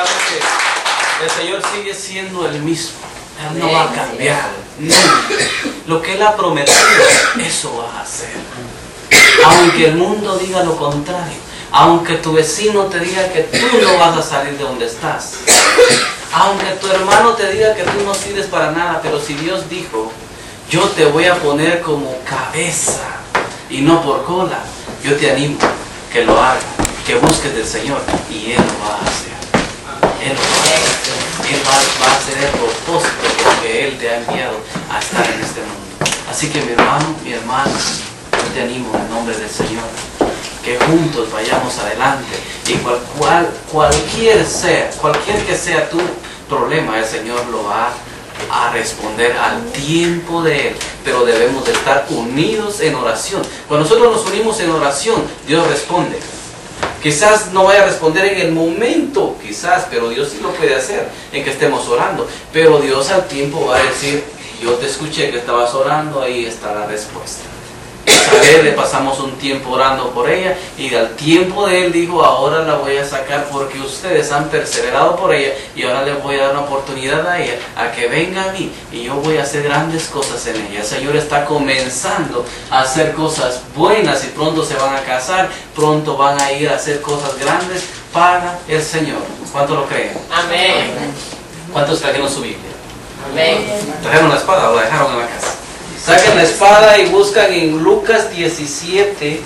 hermano, que el Señor sigue siendo el mismo. Él no va a cambiar. No. Lo que Él ha prometido, eso va a hacer. Aunque el mundo diga lo contrario, aunque tu vecino te diga que tú no vas a salir de donde estás, aunque tu hermano te diga que tú no sirves para nada, pero si Dios dijo, yo te voy a poner como cabeza y no por cola, yo te animo que lo hagas, que busques del Señor y Él lo va a hacer. Él lo va a hacer. Él va a hacer el propósito que Él te ha enviado a estar en este mundo. Así que mi hermano, mi hermana, yo te animo en el nombre del Señor, que juntos vayamos adelante y cualquier que sea tu problema, el Señor lo va a responder al tiempo de Él, pero debemos de estar unidos en oración. Cuando nosotros nos unimos en oración, Dios responde. Quizás no vaya a responder en el momento, quizás, pero Dios sí lo puede hacer en que estemos orando. Pero Dios al tiempo va a decir, yo te escuché que estabas orando, ahí está la respuesta. A ver, le pasamos un tiempo orando por ella y al tiempo de Él dijo, ahora la voy a sacar porque ustedes han perseverado por ella y ahora les voy a dar una oportunidad a ella a que venga a mí y yo voy a hacer grandes cosas en ella. El Señor está comenzando a hacer cosas buenas y pronto se van a casar, pronto van a ir a hacer cosas grandes para el Señor. ¿Cuántos lo creen? Amén. ¿Cuántos trajeron su Biblia? Amén. ¿Trajeron la espada o la dejaron en la casa? Saquen la espada y buscan en Lucas 17,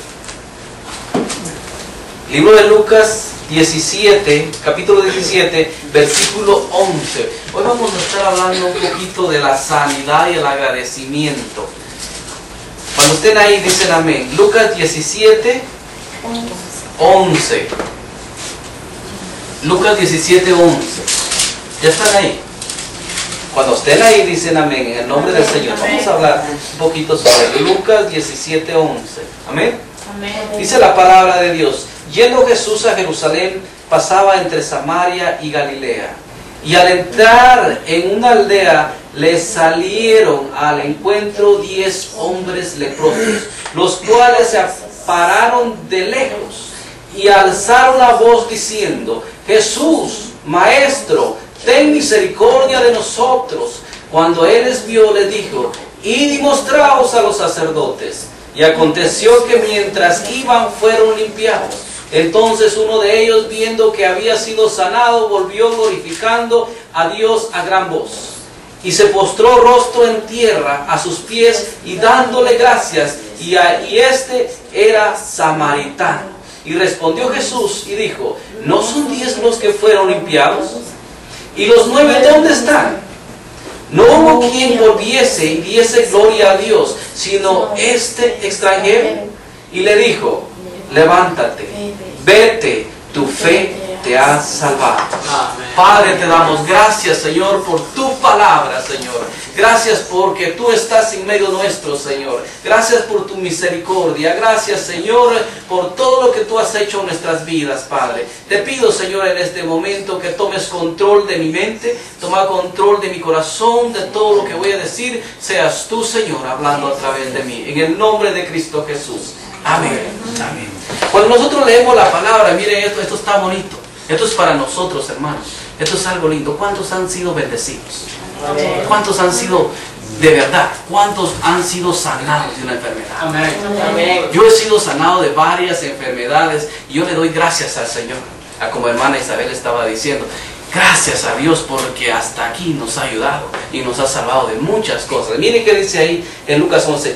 libro de Lucas 17, capítulo 17, versículo 11. Hoy vamos a estar hablando un poquito de la sanidad y el agradecimiento. Cuando estén ahí dicen amén. Lucas 17, 11. Lucas 17, 11. ¿Ya están ahí? Cuando estén ahí dicen amén, en el nombre del Señor. Vamos a hablar un poquito sobre Lucas 17, 11. Amén. Dice la palabra de Dios. Yendo Jesús a Jerusalén, pasaba entre Samaria y Galilea. Y al entrar en una aldea, le salieron al encuentro 10 hombres leprosos, los cuales se pararon de lejos y alzaron la voz diciendo, Jesús, Maestro, ten misericordia de nosotros. Cuando él les vio, les dijo, id y mostraos a los sacerdotes. Y aconteció que mientras iban fueron limpiados. Entonces uno de ellos, viendo que había sido sanado, volvió glorificando a Dios a gran voz. Y se postró rostro en tierra a sus pies y dándole gracias. Y este era samaritano. Y respondió Jesús y dijo, ¿no son 10 los que fueron limpiados? ¿Y los 9 dónde están? No hubo quien volviese y diese gloria a Dios, sino este extranjero. Y le dijo, levántate, vete, tu fe te ha salvado. Padre, te damos gracias, Señor, por tu palabra, Señor. Gracias porque tú estás en medio nuestro, Señor. Gracias por tu misericordia. Gracias, Señor, por todo lo que tú has hecho en nuestras vidas, Padre. Te pido, Señor, en este momento que tomes control de mi mente, toma control de mi corazón, de todo lo que voy a decir. Seas tú, Señor, hablando a través de mí. En el nombre de Cristo Jesús. Amén. Amén. Cuando nosotros leemos la palabra, miren esto está bonito. Esto es para nosotros, hermanos. Esto es algo lindo. ¿Cuántos han sido bendecidos? Amén. ¿Cuántos han sido de verdad? ¿Cuántos han sido sanados de una enfermedad? Amén. Amén. Yo he sido sanado de varias enfermedades y yo le doy gracias al Señor. Como hermana Isabel estaba diciendo, gracias a Dios porque hasta aquí nos ha ayudado y nos ha salvado de muchas cosas. Miren qué dice ahí en Lucas 11,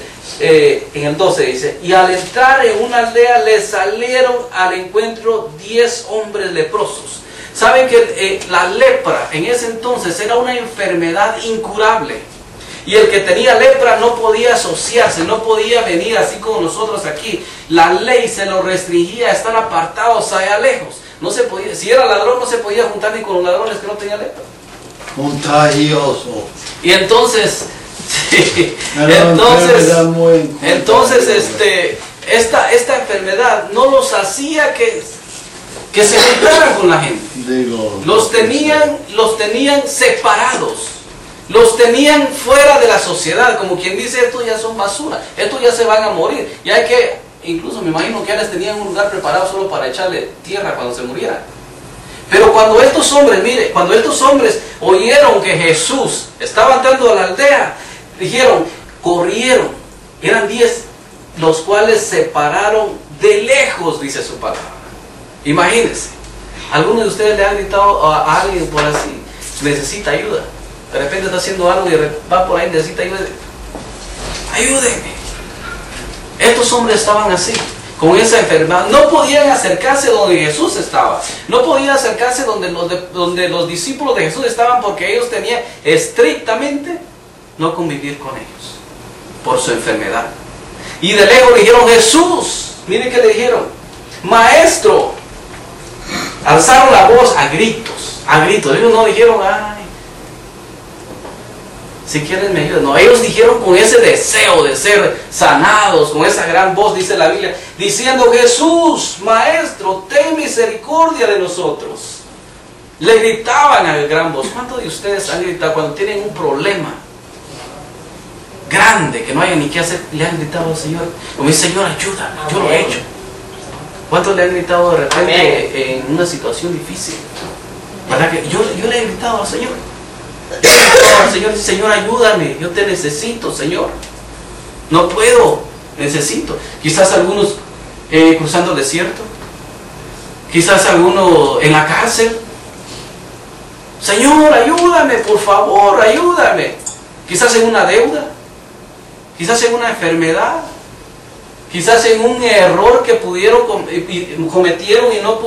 en el 12 dice, y al entrar en una aldea le salieron al encuentro 10 hombres leprosos. Saben que la lepra en ese entonces era una enfermedad incurable. Y el que tenía lepra no podía asociarse, no podía venir así como nosotros aquí. La ley se lo restringía a estar apartados allá lejos. No se podía, si era ladrón no se podía juntar ni con los ladrones que no tenían lepra. Contagioso. Y entonces, esta enfermedad no los hacía que se juntaran con la gente. Los tenían separados. Los tenían fuera de la sociedad, como quien dice, estos ya son basura, estos ya se van a morir. Y hay que, incluso me imagino que ya les tenían un lugar preparado solo para echarle tierra cuando se murieran. Pero cuando estos hombres, mire, cuando estos hombres oyeron que Jesús estaba entrando a la aldea, dijeron, corrieron, eran 10, los cuales se pararon de lejos, dice su palabra. Imagínense, alguno de ustedes le han gritado a alguien por así, necesita ayuda. De repente está haciendo algo y va por ahí, necesita ayuda. Ayúdenme. Estos hombres estaban así, con esa enfermedad. No podían acercarse donde Jesús estaba. No podían acercarse donde los discípulos de Jesús estaban, porque ellos tenían estrictamente no convivir con ellos por su enfermedad. Y de lejos le dijeron, Jesús. Miren que le dijeron, Maestro. Alzaron la voz a gritos. A gritos. Ellos no dijeron, ay, si quieren me ayudan. No, ellos dijeron con ese deseo de ser sanados, con esa gran voz, dice la Biblia, diciendo, Jesús, Maestro, ten misericordia de nosotros. Le gritaban a gran voz. ¿Cuántos de ustedes han gritado cuando tienen un problema grande que no hayan ni qué hacer? Le han gritado al Señor, como dice, Señor, ayúdame, yo lo he hecho. ¿Cuántos le han gritado de repente en una situación difícil? ¿Verdad que yo le he gritado al Señor? Señor, Señor, ayúdame, yo te necesito, Señor. No puedo, necesito. Quizás algunos cruzando el desierto, quizás algunos en la cárcel. Señor, ayúdame, por favor, ayúdame. Quizás en una deuda, quizás en una enfermedad, quizás en un error que cometieron y no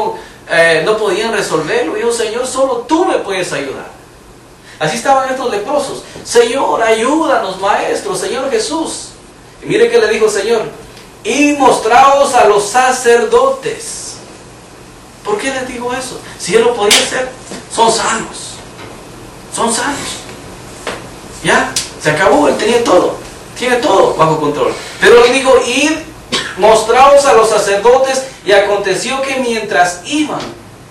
podían resolverlo. Dijo, Señor, solo tú me puedes ayudar. Así estaban estos leprosos. Señor, ayúdanos, Maestro, Señor Jesús. Y mire que le dijo el Señor, y mostraos a los sacerdotes. ¿Por qué les digo eso? Si Él lo podía hacer, son sanos. Son sanos. Ya, se acabó, Él tenía todo. Tiene todo bajo control. Pero Él dijo, id, mostraos a los sacerdotes. Y aconteció que mientras iban,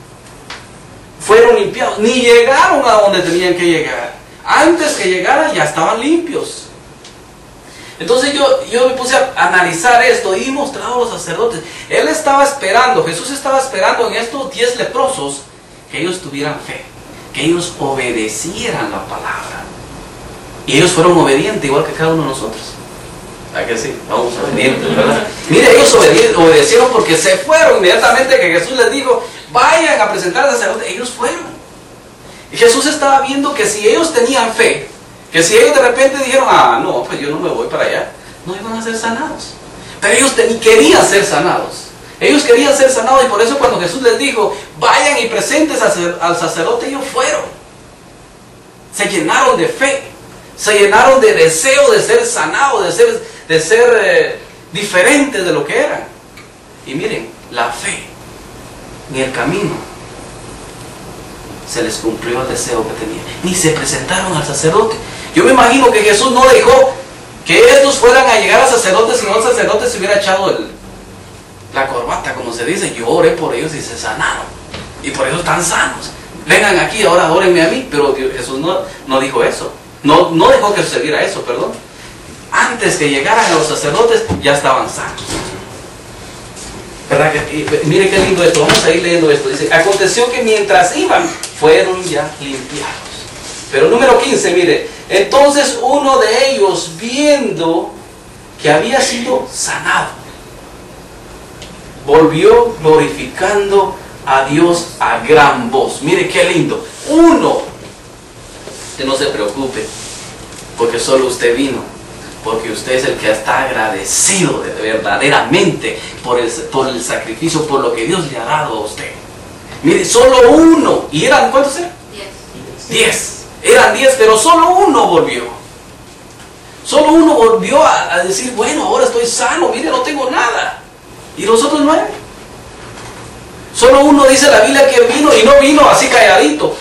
fueron limpiados. Ni llegaron a donde tenían que llegar. Antes que llegaran ya estaban limpios. Entonces yo me puse a analizar esto y mostrado a los sacerdotes. Él estaba esperando, Jesús estaba esperando en estos 10 leprosos que ellos tuvieran fe, que ellos obedecieran la palabra. Y ellos fueron obedientes igual que cada uno de nosotros. ¿A que sí? Vamos obedientes, ¿verdad? Mire, ellos obedecieron porque se fueron inmediatamente que Jesús les dijo, vayan a presentar al sacerdote. Ellos fueron. Y Jesús estaba viendo que si ellos tenían fe, que si ellos de repente dijeron, no, pues yo no me voy para allá, no iban a ser sanados. Pero ellos querían ser sanados. Ellos querían ser sanados, y por eso cuando Jesús les dijo, vayan y presentes al sacerdote, ellos fueron. Se llenaron de fe, se llenaron de deseo de ser sanados, de ser diferentes de lo que eran. Y miren, la fe en el camino se les cumplió el deseo que tenían. Ni se presentaron al sacerdote. Yo me imagino que Jesús no dejó que estos fueran a llegar al sacerdote, sino el sacerdote se hubiera echado la corbata, como se dice. Yo oré por ellos y se sanaron, y por eso están sanos. Vengan aquí, ahora adórenme a mí. Pero Jesús no dijo eso. No dejó que sucediera eso, perdón. Antes que llegaran los sacerdotes, ya estaban sanos. ¿Verdad? Mire qué lindo esto. Vamos a ir leyendo esto. Dice, aconteció que mientras iban, fueron ya limpiados. Pero número 15, mire. Entonces uno de ellos, viendo que había sido sanado, volvió glorificando a Dios a gran voz. Mire qué lindo. Uno. Usted no se preocupe, porque solo usted vino, porque usted es el que está agradecido verdaderamente por el sacrificio, por lo que Dios le ha dado a usted. Mire, solo uno. ¿Y eran cuántos eran? 10. Eran 10, pero solo uno volvió. Solo uno volvió a decir, bueno, ahora estoy sano, mire, no tengo nada. ¿Y los otros 9? Solo uno, dice la Biblia, que vino, y no vino así calladito.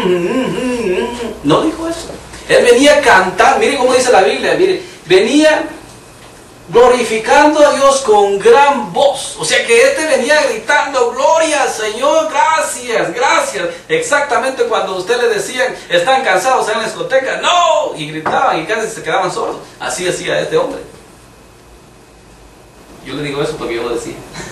No dijo eso. Él venía a cantar. Mire cómo dice la Biblia. Mire, venía glorificando a Dios con gran voz. O sea que este venía gritando, gloria al Señor, gracias, gracias. Exactamente cuando usted le decían, están cansados en la discoteca, no, y gritaban y casi se quedaban sordos. Así hacía este hombre. Yo le digo eso porque yo lo decía.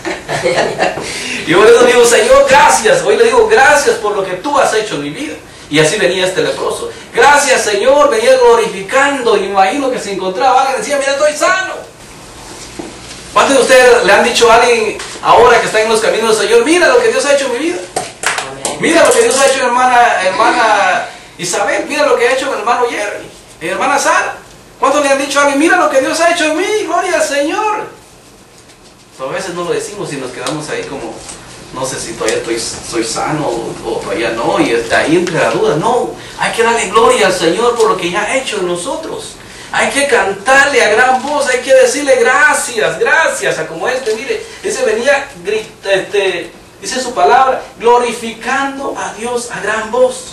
Yo le digo, Señor, gracias. Hoy le digo, gracias por lo que tú has hecho en mi vida. Y así venía este leproso. Gracias, Señor, venía glorificando. Y me imagino que se encontraba alguien y decía, mira, estoy sano. ¿Cuántos de ustedes le han dicho a alguien ahora que está en los caminos del Señor, mira lo que Dios ha hecho en mi vida? Mira lo que Dios ha hecho en hermana Isabel. Mira lo que ha hecho en hermano Jerry, en hermana Sara. ¿Cuántos le han dicho a alguien, mira lo que Dios ha hecho en mí? Gloria al Señor. Pero a veces no lo decimos y nos quedamos ahí como, no sé si todavía soy sano o todavía no, y está ahí entre la duda. No, hay que darle gloria al Señor por lo que ya ha hecho en nosotros. Hay que cantarle a gran voz, hay que decirle gracias, gracias. A como mire, ese venía, dice su palabra, glorificando a Dios a gran voz.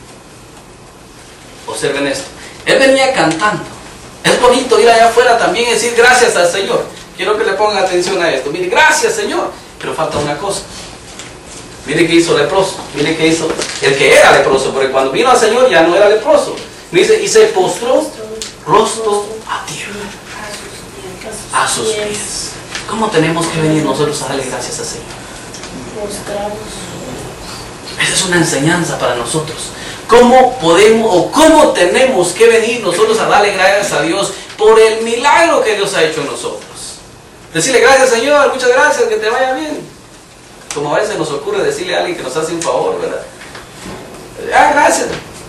Observen esto, él venía cantando. Es bonito ir allá afuera también y decir gracias al Señor. Quiero que le pongan atención a esto. Mire, gracias Señor, pero falta una cosa. Mire qué hizo el leproso, mire qué hizo el que era leproso, porque cuando vino al Señor ya no era leproso. Dice, y se postró rostro a tierra, a sus pies. ¿Cómo tenemos que venir nosotros a darle gracias al Señor? Esa es una enseñanza para nosotros. ¿Cómo podemos o cómo tenemos que venir nosotros a darle gracias a Dios por el milagro que Dios ha hecho en nosotros? Decirle gracias Señor, muchas gracias, que te vaya bien. Como a veces nos ocurre decirle a alguien que nos hace un favor, ¿verdad? Gracias.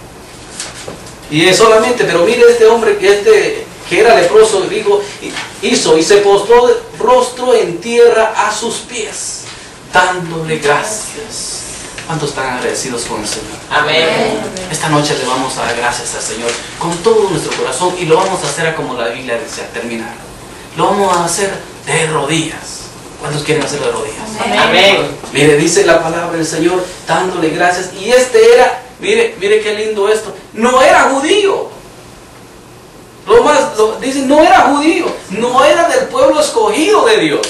Y es solamente, pero mire este hombre que era leproso, dijo, hizo y se postró rostro en tierra a sus pies, dándole gracias. ¿Cuántos están agradecidos con el Señor? Amén. Esta noche le vamos a dar gracias al Señor con todo nuestro corazón y lo vamos a hacer como la Biblia dice, a terminar. Lo vamos a hacer de rodillas. ¿Cuántos quieren hacerlo de rodillas? Amén. Mire, dice la palabra del Señor, dándole gracias. Y era, mire qué lindo esto, no era judío. Dice, no era judío, no era del pueblo escogido de Dios.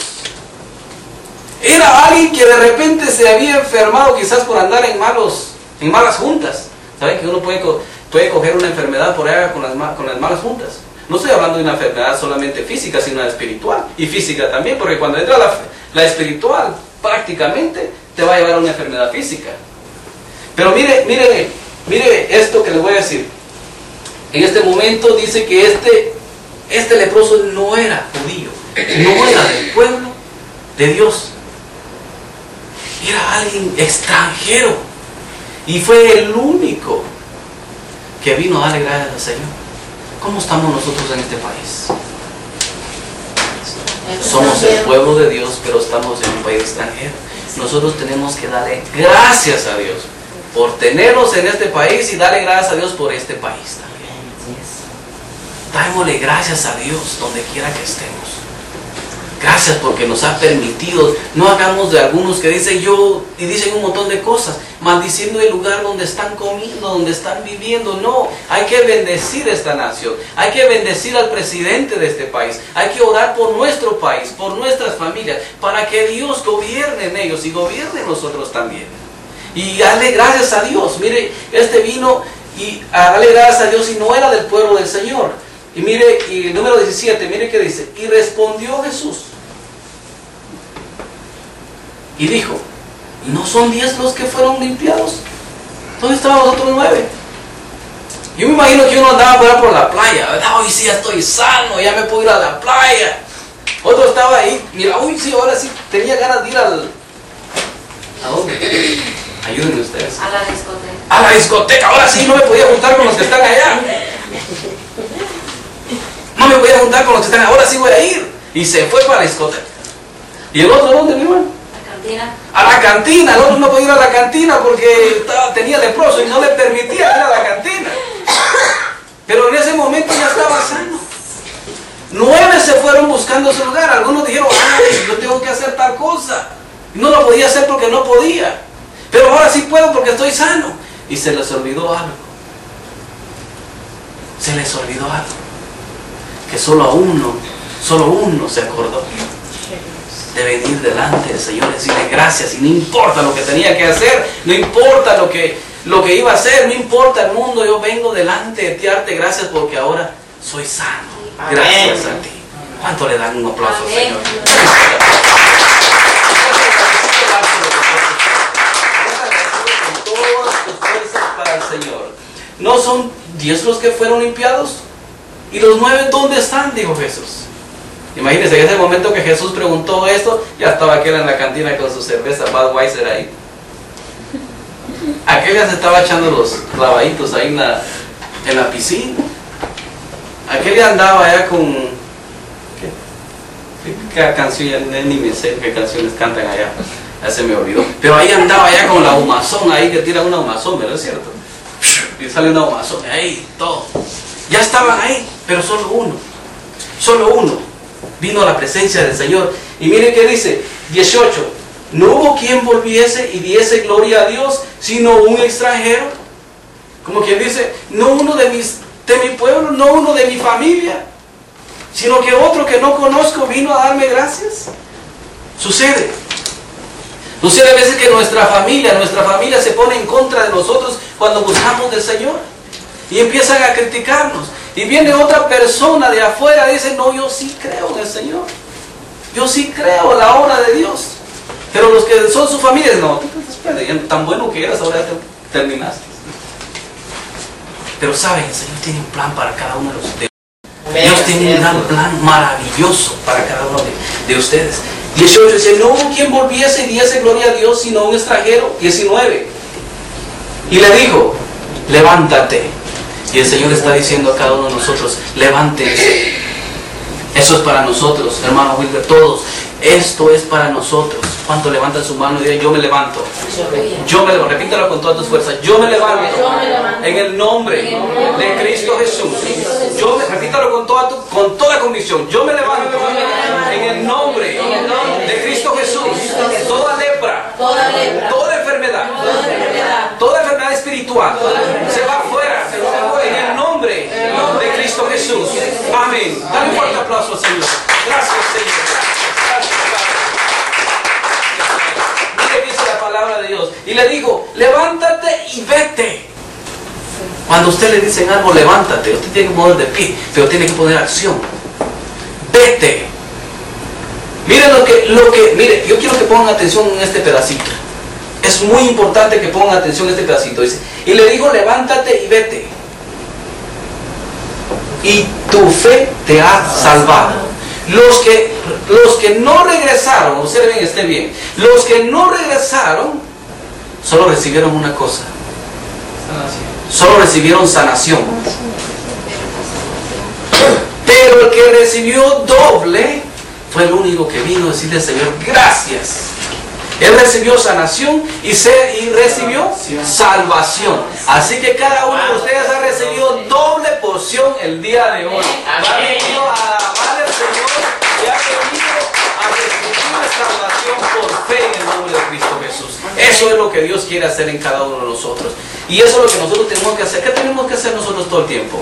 Era alguien que de repente se había enfermado quizás por andar en malas juntas. ¿Saben que uno puede coger una enfermedad por allá con las malas juntas? No estoy hablando de una enfermedad solamente física, sino una espiritual. Y física también, porque cuando entra la espiritual, prácticamente te va a llevar a una enfermedad física. Pero mire esto que les voy a decir. En este momento dice que este leproso no era judío, no era del pueblo de Dios. Era alguien extranjero. Y fue el único que vino a darle gracias al Señor. ¿Cómo estamos nosotros en este país? Somos el pueblo de Dios, pero estamos en un país extranjero. Nosotros tenemos que darle gracias a Dios por tenernos en este país y darle gracias a Dios por este país también. Dámosle gracias a Dios donde quiera que estemos. Gracias porque nos ha permitido. No hagamos de algunos que dicen y dicen un montón de cosas, maldiciendo el lugar donde están comiendo, donde están viviendo. No, hay que bendecir esta nación. Hay que bendecir al presidente de este país. Hay que orar por nuestro país, por nuestras familias, para que Dios gobierne en ellos y gobierne en nosotros también. Y darle gracias a Dios. Mire, vino y a darle gracias a Dios y no era del pueblo del Señor. Y mire, y el número 17, mire qué dice. Y respondió Jesús y dijo, ¿no son 10 los que fueron limpiados? ¿Dónde estaban los otros 9? Yo me imagino que uno andaba por la playa, ¿verdad? Hoy sí ya estoy sano, ya me puedo ir a la playa. Otro estaba ahí, mira, uy sí, ahora sí tenía ganas de ir ¿a dónde? Ayúdenme ustedes. A la discoteca. A la discoteca, ahora sí no me podía juntar con los que están allá. No me voy a juntar con los que están, ahora sí voy a ir. Y se fue para la discoteca. ¿Y el otro dónde, mi hermano? La cantina. A la cantina. El otro no podía ir a la cantina porque tenía leproso y no le permitía ir a la cantina. Pero en ese momento ya estaba sano. 9 se fueron buscando ese lugar. Algunos dijeron, yo tengo que hacer tal cosa. Y no lo podía hacer porque no podía. Pero ahora sí puedo porque estoy sano. Y se les olvidó algo. Se les olvidó algo. Que solo uno se acordó de venir delante del Señor y decirle gracias. Y no importa lo que tenía que hacer, no importa lo que iba a hacer, no importa el mundo, yo vengo delante de ti a darte gracias porque ahora soy sano. Gracias a ti. ¿Cuánto le dan un aplauso al Señor? Con todas tus fuerzas para el Señor. ¿No son 10 los que fueron limpiados? ¿Y los 9 dónde están? Dijo Jesús. Imagínense, en ese momento que Jesús preguntó esto, ya estaba aquel en la cantina con su cerveza Budweiser ahí. Aquella se estaba echando los clavaditos ahí en la piscina. Aquella andaba allá con... ¿Qué canción? Ni me sé qué canciones cantan allá. Ya se me olvidó. Pero ahí andaba allá con la humazón ahí, que tira una humazón, ¿verdad? ¿Es cierto? Y sale una humazón ahí, todo. Ya estaban ahí, pero solo uno vino a la presencia del Señor. Y mire qué dice, 18. No hubo quien volviese y diese gloria a Dios, sino un extranjero. Como quien dice, no uno de mi pueblo, no uno de mi familia, sino que otro que no conozco vino a darme gracias. Sucede a veces que nuestra familia se pone en contra de nosotros cuando buscamos del Señor. Y empiezan a criticarnos. Y viene otra persona de afuera y dice, no, yo sí creo en el Señor. Yo sí creo en la obra de Dios. Pero los que son su familia, no, espérate, tan bueno que eras, ahora ya terminaste. Pero saben, el Señor tiene un plan para cada uno de ustedes. Dios tiene un gran plan maravilloso para cada uno de ustedes. 18 dice, no hubo quien volviese y diese gloria a Dios, sino un extranjero. 19. Y le dijo, levántate. Y el Señor está diciendo a cada uno de nosotros, levántense. Eso es para nosotros, hermano Wilber, todos. Esto es para nosotros. ¿Cuánto levantan su mano y digan, yo me levanto? Yo me levanto. Repítalo con todas tus fuerzas. Yo me levanto. En el nombre de Cristo Jesús. Repítalo con toda convicción. Yo me levanto. En el nombre de Cristo Jesús. Toda lepra. Toda enfermedad. Toda enfermedad espiritual. Se va afuera. En el nombre de Cristo Jesús. Amén. Dale un fuerte aplauso al Señor. Gracias, Señor. Mire, dice la palabra de Dios. Y le digo, levántate y vete. Cuando usted le dicen algo, levántate. Usted tiene que poner de pie, pero tiene que poner acción. Vete. Mire mire, yo quiero que pongan atención en este pedacito. Es muy importante que pongan atención en este pedacito. Dice, y le digo, levántate y vete. Y tu fe te ha salvado. Los que no regresaron, observen, estén bien, los que no regresaron solo recibieron una cosa, solo recibieron sanación. Pero el que recibió doble fue el único que vino a decirle al Señor, gracias. Él recibió sanación y recibió salvación. Así que cada uno de ustedes ha recibido doble porción el día de hoy. Ha venido a alabar al Señor y ha venido a recibir la salvación por fe en el nombre de Cristo Jesús. Eso es lo que Dios quiere hacer en cada uno de nosotros. Y eso es lo que nosotros tenemos que hacer. ¿Qué tenemos que hacer nosotros todo el tiempo?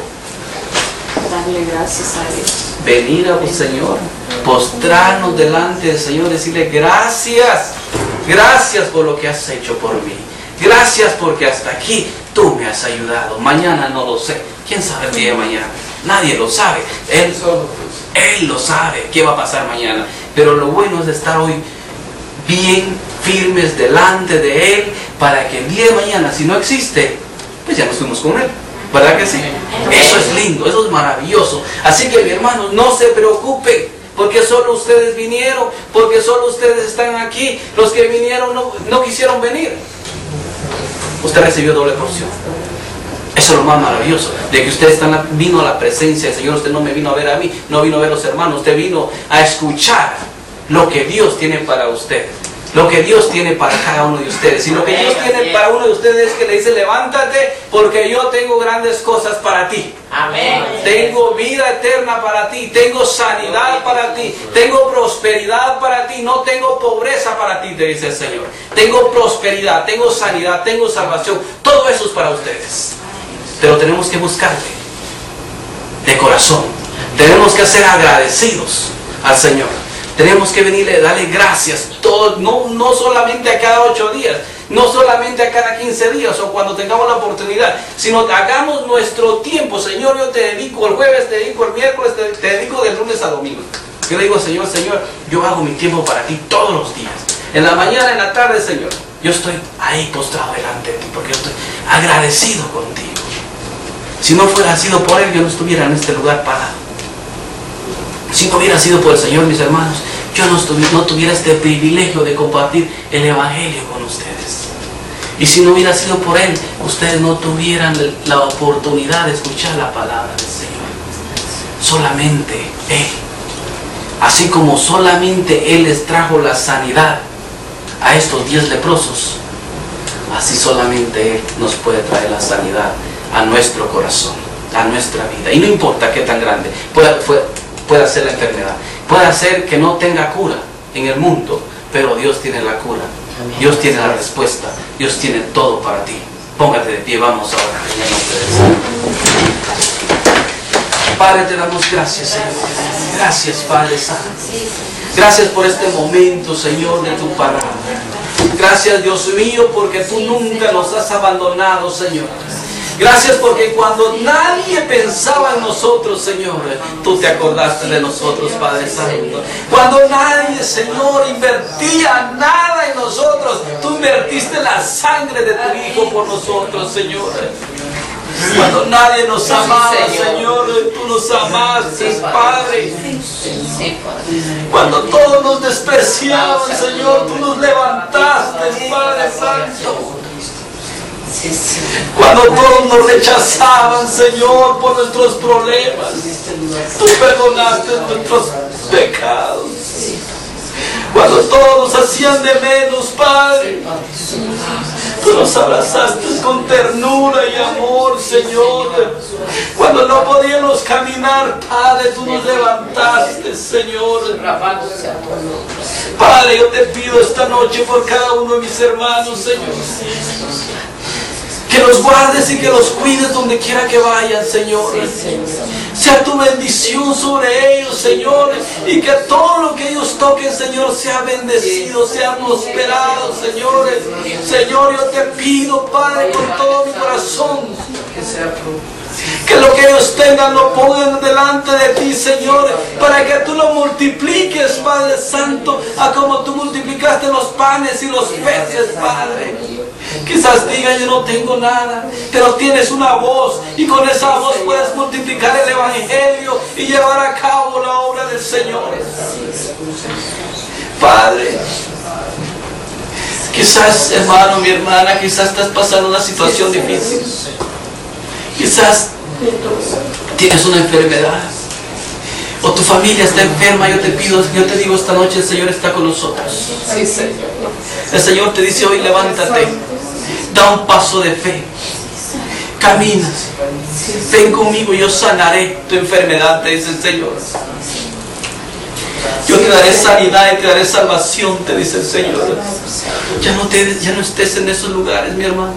Darle gracias a Dios. Venir a un Señor, postrarnos delante del Señor, decirle gracias. Gracias por lo que has hecho por mí. Gracias porque hasta aquí tú me has ayudado. Mañana no lo sé. ¿Quién sabe el día de mañana? Nadie lo sabe. Él lo sabe qué va a pasar mañana. Pero lo bueno es estar hoy bien firmes delante de Él para que el día de mañana, si no existe, pues ya nos fuimos con Él. ¿Verdad que sí? Eso es lindo, eso es maravilloso. Así que, mi hermano, no se preocupen, porque solo ustedes vinieron, porque solo ustedes están aquí. Los que vinieron no quisieron venir. Usted recibió doble porción. Eso es lo más maravilloso, de que usted vino a la presencia del Señor. Usted no me vino a ver a mí, no vino a ver a los hermanos. Usted vino a escuchar lo que Dios tiene para usted. Lo que Dios tiene para cada uno de ustedes. Y lo que Dios tiene para uno de ustedes es que le dice, levántate porque yo tengo grandes cosas para ti. Amén. Tengo vida eterna para ti. Tengo sanidad para ti. Tengo prosperidad para ti. No tengo pobreza para ti, te dice el Señor. Tengo prosperidad, tengo sanidad, tengo salvación. Todo eso es para ustedes. Pero tenemos que buscarle de corazón. Tenemos que ser agradecidos al Señor. Tenemos que venirle, darle gracias, no solamente a cada 8 días, no solamente a cada 15 días o cuando tengamos la oportunidad, sino hagamos nuestro tiempo. Señor, yo te dedico el jueves, te dedico el miércoles, te dedico del lunes a domingo. Yo le digo, Señor, Señor, yo hago mi tiempo para ti todos los días. En la mañana, en la tarde, Señor, yo estoy ahí postrado delante de ti porque yo estoy agradecido contigo. Si no fuera sido por Él, yo no estuviera en este lugar parado. Si no hubiera sido por el Señor, mis hermanos, yo no tuviera este privilegio de compartir el Evangelio con ustedes. Y si no hubiera sido por Él, ustedes no tuvieran la oportunidad de escuchar la palabra del Señor. Solamente Él. Así como solamente Él les trajo la sanidad a estos 10 leprosos, así solamente Él nos puede traer la sanidad a nuestro corazón, a nuestra vida. Y no importa qué tan grande pueda ser la enfermedad, puede ser que no tenga cura en el mundo, pero Dios tiene la cura. Dios tiene la respuesta. Dios tiene todo para ti. Póngate de pie, vamos a orar en el nombre del Señor. Padre, te damos gracias, Señor. Gracias, Padre Santo. Gracias por este momento, Señor, de tu palabra. Gracias, Dios mío, porque tú nunca nos has abandonado, Señor. Gracias porque cuando nadie pensaba en nosotros, Señor, tú te acordaste de nosotros, Padre Santo. Cuando nadie, Señor, invertía nada en nosotros, tú invertiste la sangre de tu Hijo por nosotros, Señor. Cuando nadie nos amaba, Señor, tú nos amaste, Padre. Cuando todos nos despreciaban, Señor, tú nos levantaste, Padre Santo. Cuando todos nos rechazaban, Señor, por nuestros problemas, tú perdonaste nuestros pecados. Cuando todos nos hacían de menos, Padre, tú nos abrazaste con ternura y amor, Señor. Cuando no podíamos caminar, Padre, tú nos levantaste, Señor. Padre, yo te pido esta noche por cada uno de mis hermanos, Señor, que los guardes y que los cuides donde quiera que vayan, Señor. Sea tu bendición sobre ellos, Señor, y que todo lo que ellos toquen, Señor, sea bendecido, sea prosperado, Señor. Señor, yo te pido, Padre, con todo mi corazón, que lo que ellos tengan lo pongan delante de ti, Señor, para que tú lo multipliques, Padre Santo, a como tú multiplicaste los panes y los peces, Padre. Quizás digan, yo no tengo nada, pero tienes una voz, y con esa voz puedes multiplicar el Evangelio y llevar a cabo la obra del Señor. Padre, quizás, hermano, mi hermana, quizás estás pasando una situación difícil. Quizás tienes una enfermedad, o tu familia está enferma. Yo te pido, yo te digo esta noche, el Señor está con nosotros. Sí, Señor. El Señor te dice hoy, levántate, da un paso de fe, camina, ven conmigo, yo sanaré tu enfermedad, te dice el Señor. Yo te daré sanidad y te daré salvación, te dice el Señor. Ya no estés en esos lugares, mi hermano.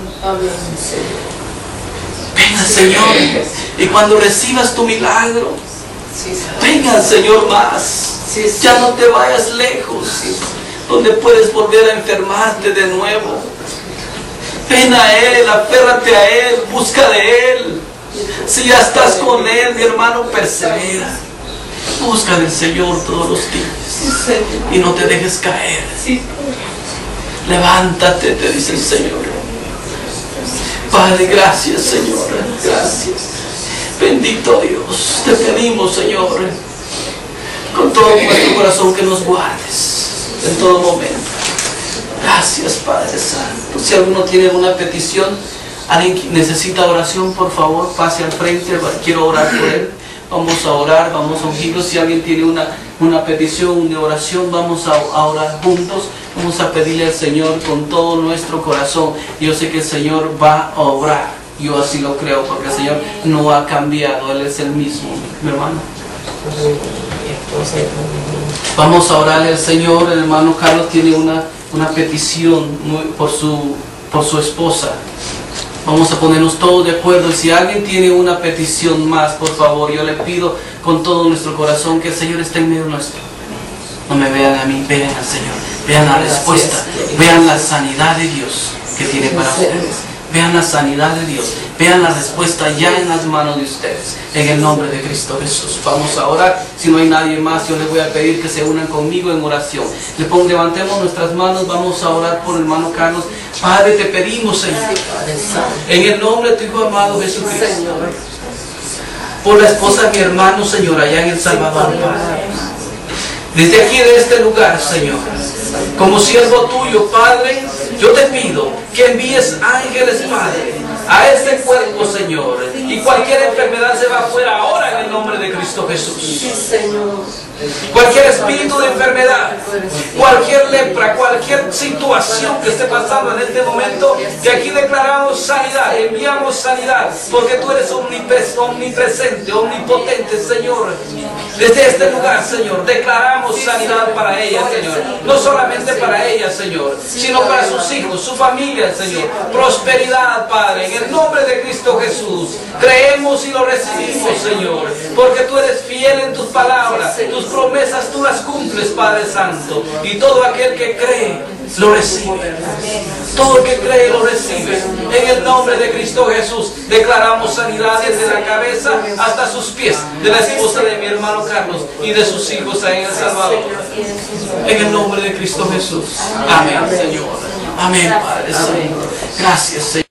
Venga, Señor, y cuando recibas tu milagro, venga, Señor, más. Ya no te vayas lejos, donde puedes volver a enfermarte de nuevo. Ven a Él, aférrate a Él, busca de Él. Si ya estás con Él, mi hermano, persevera. Busca del Señor todos los días y no te dejes caer. Levántate, te dice el Señor. Padre, gracias, Señor, gracias. Bendito Dios, te pedimos, Señor, con todo nuestro corazón, que nos guardes en todo momento. Gracias, Padre Santo. Si alguno tiene una petición, alguien necesita oración, por favor, pase al frente. Quiero orar por él. Vamos a orar, vamos a ungirlo. Si alguien tiene una petición de oración, vamos a orar juntos. Vamos a pedirle al Señor con todo nuestro corazón. Yo sé que el Señor va a obrar. Yo así lo creo, porque el Señor no ha cambiado. Él es el mismo, mi hermano. Vamos a orarle al Señor. El hermano Carlos tiene una petición por su esposa. Vamos a ponernos todos de acuerdo. Y si alguien tiene una petición más, por favor, yo le pido con todo nuestro corazón que el Señor esté en medio nuestro. No me vean a mí, vean al Señor. Vean la respuesta. Vean la sanidad de Dios que tiene para ustedes. vean la sanidad de Dios, vean la respuesta ya en las manos de ustedes, en el nombre de Cristo Jesús. Vamos a orar. Si no hay nadie más, yo les voy a pedir que se unan conmigo en oración. Levantemos nuestras manos, vamos a orar por el hermano Carlos. Padre, te pedimos, Señor, en el nombre de tu Hijo amado Jesucristo, por la esposa de mi hermano, Señor, allá en El Salvador, Padre. Desde aquí, de este lugar, Señor, como siervo tuyo, Padre, yo te pido que envíes ángeles, Padre, a este cuerpo, Señor, y cualquier enfermedad se va afuera ahora en el nombre de Cristo Jesús. Sí, Señor. Cualquier espíritu de enfermedad, cualquier lepra, cualquier situación que esté pasando en este momento, que aquí declaramos sanidad, enviamos sanidad, porque tú eres omnipresente, omnipotente, Señor. Desde este lugar, Señor, declaramos sanidad para ella, Señor. No solamente para ella, Señor, sino para sus hijos, su familia, Señor. Prosperidad, Padre, en el nombre de Cristo Jesús. Creemos y lo recibimos, Señor, porque tú eres fiel en tus palabras, tus promesas tú las cumples, Padre Santo. Y todo aquel que cree, lo recibe. Todo el que cree, lo recibe. En el nombre de Cristo Jesús, declaramos sanidad desde la cabeza hasta sus pies, de la esposa de mi hermano Carlos y de sus hijos ahí en El Salvador. En el nombre de Cristo Jesús. Amén, Señor. Amén, Padre Santo. Gracias, Señor.